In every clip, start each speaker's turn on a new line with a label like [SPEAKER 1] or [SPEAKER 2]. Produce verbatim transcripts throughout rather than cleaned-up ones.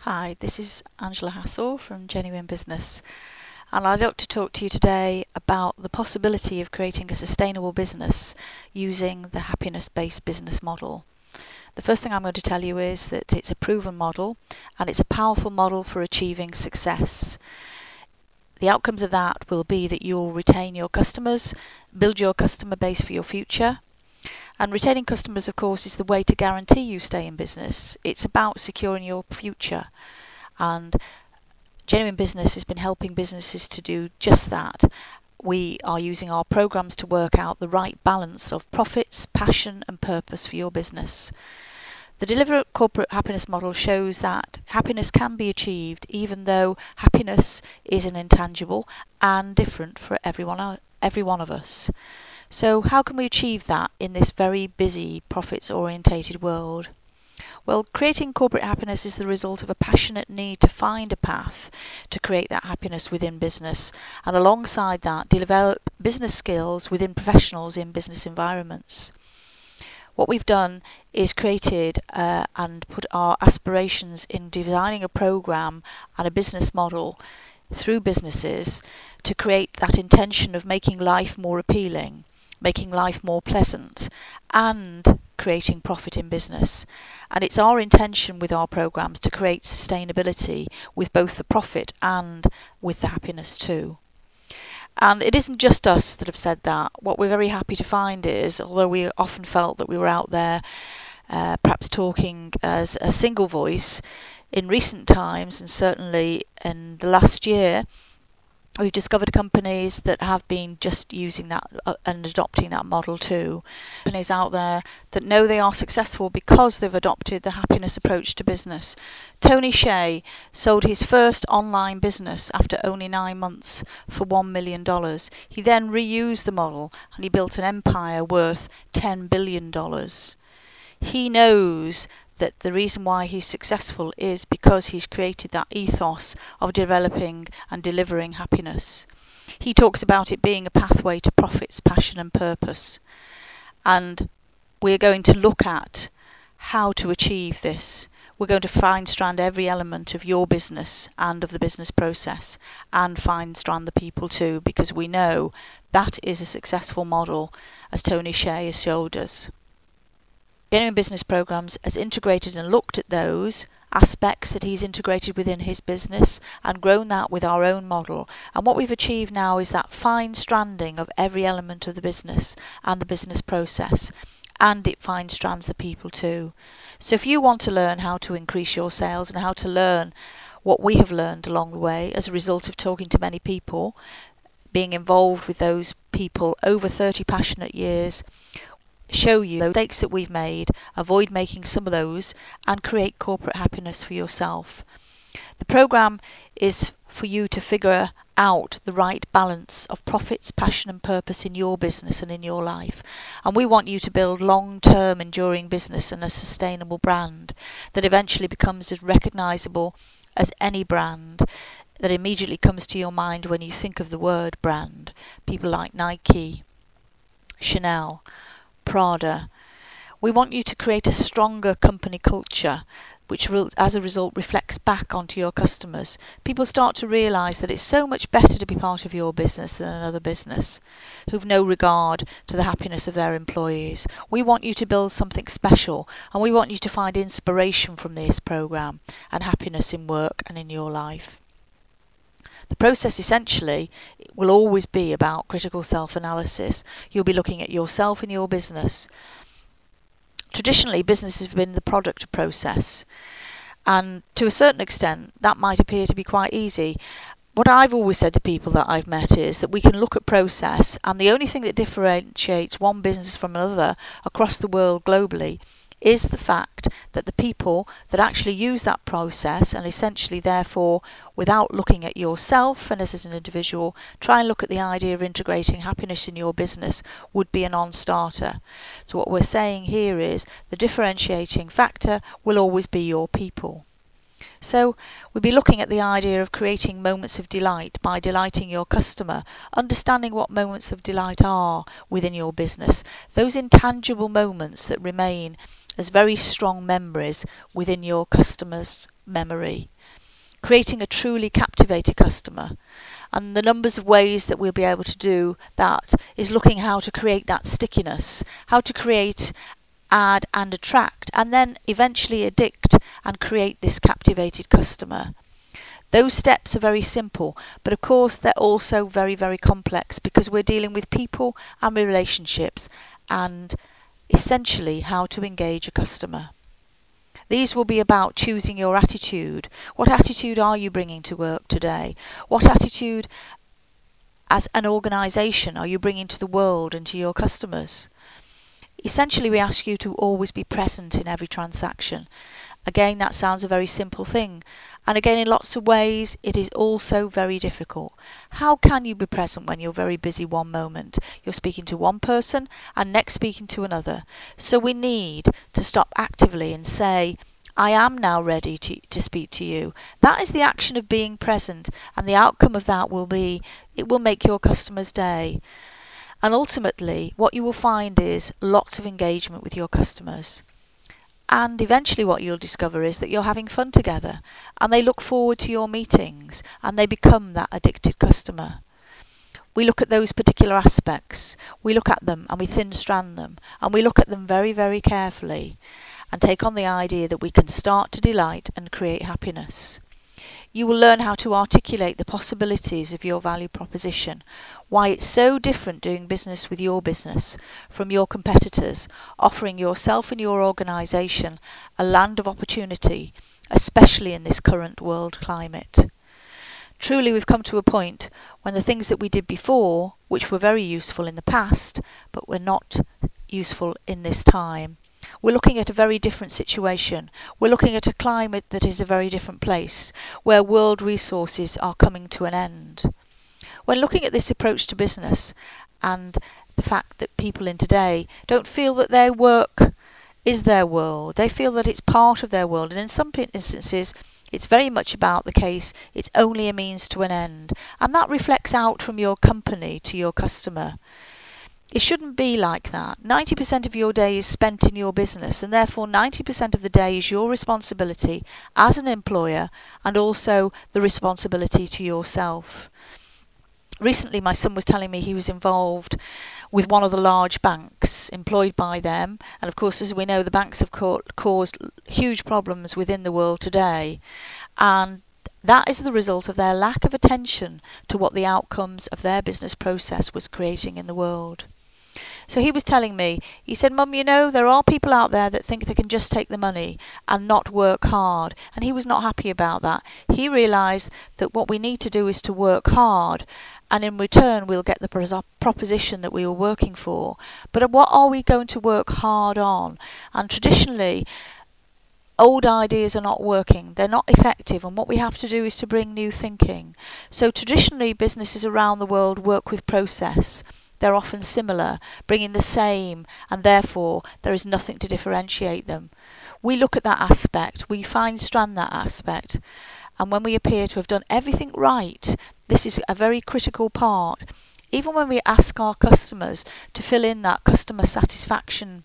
[SPEAKER 1] Hi, this is Angela Hassel from Genuine Business, and I'd like to talk to you today about the possibility of creating a sustainable business using the happiness-based business model. The first thing I'm going to tell you is that it's a proven model and it's a powerful model for achieving success. The outcomes of that will be that you'll retain your customers, build your customer base for your future. And retaining customers, of course, is the way to guarantee you stay in business. It's about securing your future. And Genuine Business has been helping businesses to do just that. We are using our programs to work out the right balance of profits, passion and purpose for your business. The Deliberate Corporate Happiness model shows that happiness can be achieved even though happiness is an intangible and different for everyone, every one of us. So how can we achieve that in this very busy, profits-orientated world? Well, creating corporate happiness is the result of a passionate need to find a path to create that happiness within business, and alongside that, develop business skills within professionals in business environments. What we've done is created uh, and put our aspirations in designing a program and a business model through businesses to create that intention of making life more appealing, making life more pleasant, and creating profit in business. And it's our intention with our programs to create sustainability with both the profit and with the happiness too. And it isn't just us that have said that. What we're very happy to find is, although we often felt that we were out there uh, perhaps talking as a single voice, in recent times, and certainly in the last year, we've discovered companies that have been just using that uh, and adopting that model too. Companies out there that know they are successful because they've adopted the happiness approach to business. Tony Hsieh sold his first online business after only nine months for one million dollars. He then reused the model and he built an empire worth ten billion dollars. He knows that the reason why he's successful is because he's created that ethos of developing and delivering happiness. He talks about it being a pathway to profits, passion and purpose. And we're going to look at how to achieve this. We're going to fine strand every element of your business and of the business process, and fine strand the people too, because we know that is a successful model, as Tony Hsieh has showed us. Genuine Business Programs has integrated and looked at those aspects that he's integrated within his business and grown that with our own model. And what we've achieved now is that fine stranding of every element of the business and the business process, and it fine strands the people too. So if you want to learn how to increase your sales and how to learn what we have learned along the way as a result of talking to many people, being involved with those people over thirty passionate years, show you the mistakes that we've made, avoid making some of those, and create corporate happiness for yourself. The program is for you to figure out the right balance of profits, passion and purpose in your business and in your life. And we want you to build long-term enduring business and a sustainable brand that eventually becomes as recognizable as any brand that immediately comes to your mind when you think of the word brand. People like Nike, Chanel, Prada. We want you to create a stronger company culture which as a result reflects back onto your customers. People start to realise that it's so much better to be part of your business than another business who've no regard to the happiness of their employees. We want you to build something special, and we want you to find inspiration from this programme and happiness in work and in your life. The process essentially will always be about critical self-analysis. You'll be looking at yourself and your business. Traditionally, business has been the product process, and to a certain extent that might appear to be quite easy. What I've always said to people that I've met is that we can look at process, and the only thing that differentiates one business from another across the world globally is the fact that the people that actually use that process, and essentially therefore without looking at yourself and as an individual, try and look at the idea of integrating happiness in your business, would be a non-starter. So what we're saying here is the differentiating factor will always be your people. So we'll be looking at the idea of creating moments of delight by delighting your customer, understanding what moments of delight are within your business, those intangible moments that remain as very strong memories within your customer's memory, creating a truly captivated customer. And the numbers of ways that we'll be able to do that is looking how to create that stickiness, how to create, add and attract, and then eventually addict and create this captivated customer. Those steps are very simple, but of course they're also very, very complex because we're dealing with people and relationships and essentially how to engage a customer. These will be about choosing your attitude. What attitude are you bringing to work today? What attitude as an organisation are you bringing to the world and to your customers? Essentially, we ask you to always be present in every transaction. Again, that sounds a very simple thing. And again, in lots of ways, it is also very difficult. How can you be present when you're very busy one moment? You're speaking to one person and next speaking to another. So we need to stop actively and say, I am now ready to, to speak to you. That is the action of being present, and the outcome of that will be, it will make your customer's day. And ultimately, what you will find is lots of engagement with your customers. And eventually what you'll discover is that you're having fun together and they look forward to your meetings and they become that addicted customer. We look at those particular aspects, we look at them and we thin strand them, and we look at them very, very carefully and take on the idea that we can start to delight and create happiness. You will learn how to articulate the possibilities of your value proposition, why it's so different doing business with your business from your competitors, offering yourself and your organisation a land of opportunity, especially in this current world climate. Truly, we've come to a point when the things that we did before, which were very useful in the past, but were not useful in this time. We're looking at a very different situation. We're looking at a climate that is a very different place, where world resources are coming to an end. When looking at this approach to business and the fact that people in today don't feel that their work is their world, they feel that it's part of their world, and in some instances it's very much about the case it's only a means to an end, and that reflects out from your company to your customer. It shouldn't be like that. ninety percent of your day is spent in your business, and therefore ninety percent of the day is your responsibility as an employer and also the responsibility to yourself. Recently my son was telling me he was involved with one of the large banks, employed by them, and of course, as we know, the banks have ca- caused huge problems within the world today, and that is the result of their lack of attention to what the outcomes of their business process was creating in the world. So he was telling me, he said, Mum, you know, there are people out there that think they can just take the money and not work hard. And he was not happy about that. He realised that what we need to do is to work hard, and in return we'll get the pros- proposition that we were working for. But what are we going to work hard on? And traditionally, old ideas are not working, they're not effective, and what we have to do is to bring new thinking. So traditionally, businesses around the world work with process. They're often similar, bringing the same, and therefore there is nothing to differentiate them. We look at that aspect, we fine strand that aspect, and when we appear to have done everything right, this is a very critical part. Even when we ask our customers to fill in that customer satisfaction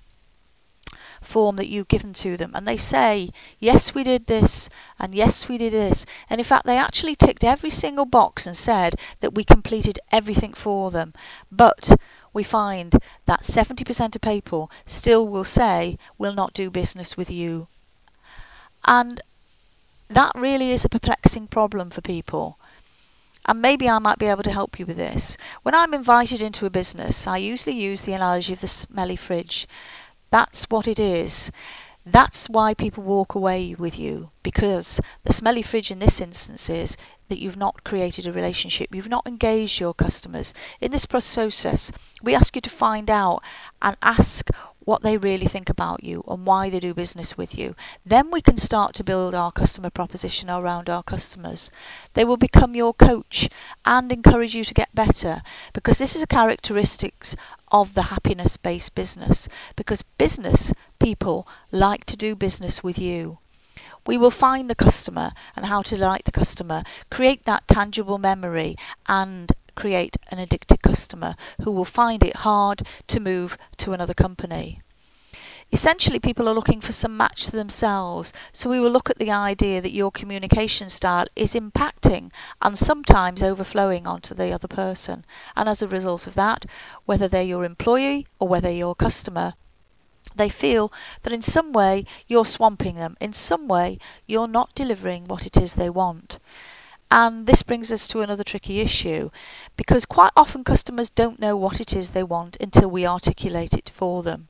[SPEAKER 1] form that you've given to them, and they say, yes, we did this, and yes, we did this, and in fact they actually ticked every single box and said that we completed everything for them, but we find that seventy percent of people still will say we'll not do business with you. And that really is a perplexing problem for people. And maybe I might be able to help you with this. When I'm invited into a business, I usually use the analogy of the smelly fridge. That's what it is. That's why people walk away with you, because the smelly fridge in this instance is that you've not created a relationship, you've not engaged your customers. In this process, we ask you to find out and ask what they really think about you and why they do business with you. Then we can start to build our customer proposition around our customers. They will become your coach and encourage you to get better, because this is a characteristics of the happiness-based business, because business people like to do business with you. We will find the customer and how to delight the customer, create that tangible memory, and create an addicted customer who will find it hard to move to another company. Essentially, people are looking for some match to themselves, so we will look at the idea that your communication style is impacting and sometimes overflowing onto the other person, and as a result of that, whether they're your employee or whether you're your customer, they feel that in some way you're swamping them, in some way you're not delivering what it is they want. And this brings us to another tricky issue, because quite often customers don't know what it is they want until we articulate it for them.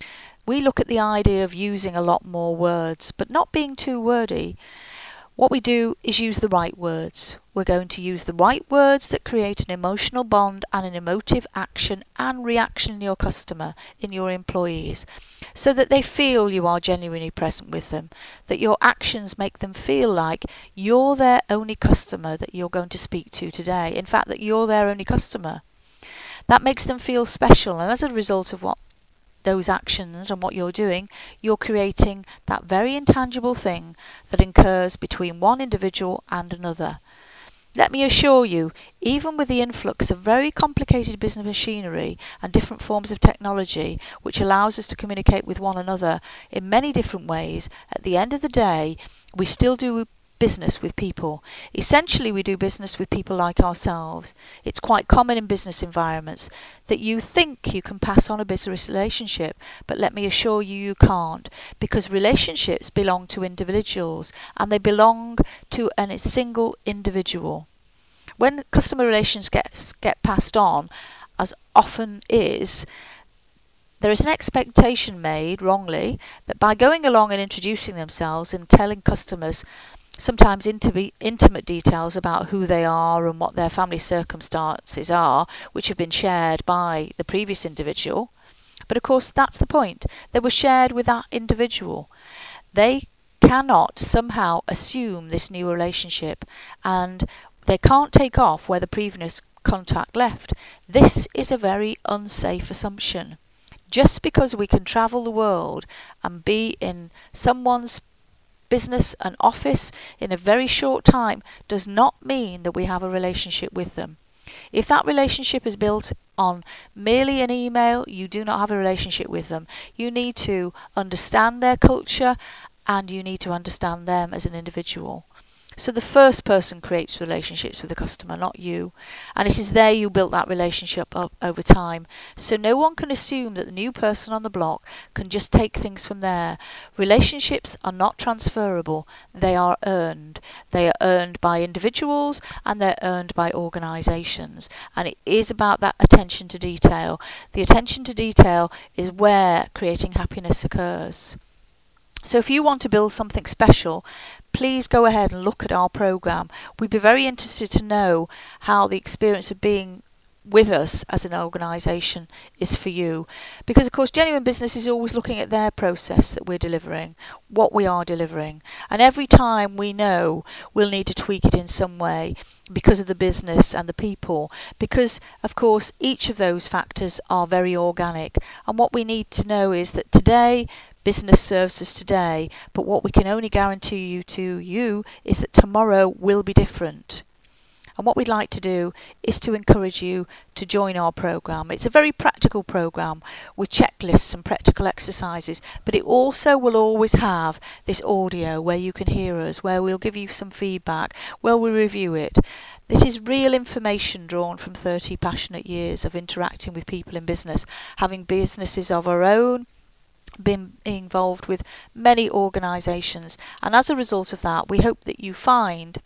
[SPEAKER 1] We look at the idea of using a lot more words, but not being too wordy. What we do is use the right words. We're going to use the right words that create an emotional bond and an emotive action and reaction in your customer, in your employees, so that they feel you are genuinely present with them, that your actions make them feel like you're their only customer that you're going to speak to today. In fact, that you're their only customer. That makes them feel special, and as a result of what those actions and what you're doing, you're creating that very intangible thing that occurs between one individual and another. Let me assure you, even with the influx of very complicated business machinery and different forms of technology which allows us to communicate with one another in many different ways, at the end of the day we still do business with people. Essentially, we do business with people like ourselves. It's quite common in business environments that you think you can pass on a business relationship, but let me assure you, you can't, because relationships belong to individuals and they belong to a single individual. When customer relations get, get passed on, as often is, there is an expectation made, wrongly, that by going along and introducing themselves and telling customers sometimes intimate details about who they are and what their family circumstances are, which have been shared by the previous individual. But of course, that's the point. They were shared with that individual. They cannot somehow assume this new relationship, and they can't take off where the previous contact left. This is a very unsafe assumption. Just because we can travel the world and be in someone's business and office in a very short time does not mean that we have a relationship with them. If that relationship is built on merely an email, you do not have a relationship with them. You need to understand their culture and you need to understand them as an individual. So the first person creates relationships with the customer, not you. And it is there you built that relationship up over time. So no one can assume that the new person on the block can just take things from there. Relationships are not transferable. They are earned. They are earned by individuals and they're earned by organisations. And it is about that attention to detail. The attention to detail is where creating happiness occurs. So if you want to build something special, please go ahead and look at our programme. We'd be very interested to know how the experience of being with us as an organisation is for you. Because of course Genuine Business is always looking at their process that we're delivering, what we are delivering. And every time we know we'll need to tweak it in some way because of the business and the people. Because of course each of those factors are very organic. And what we need to know is that today business serves us today, but what we can only guarantee you to you is that tomorrow will be different. And what we'd like to do is to encourage you to join our programme. It's a very practical programme with checklists and practical exercises, but it also will always have this audio where you can hear us, where we'll give you some feedback, where we review it. This is real information drawn from thirty passionate years of interacting with people in business, having businesses of our own, been involved with many organisations, and as a result of that we hope that you find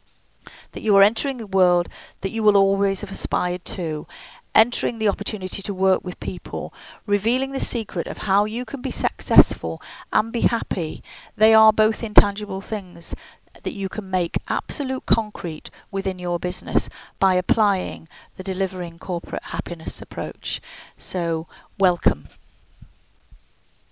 [SPEAKER 1] that you are entering a world that you will always have aspired to, entering the opportunity to work with people, revealing the secret of how you can be successful and be happy. They are both intangible things that you can make absolute concrete within your business by applying the delivering corporate happiness approach. So welcome.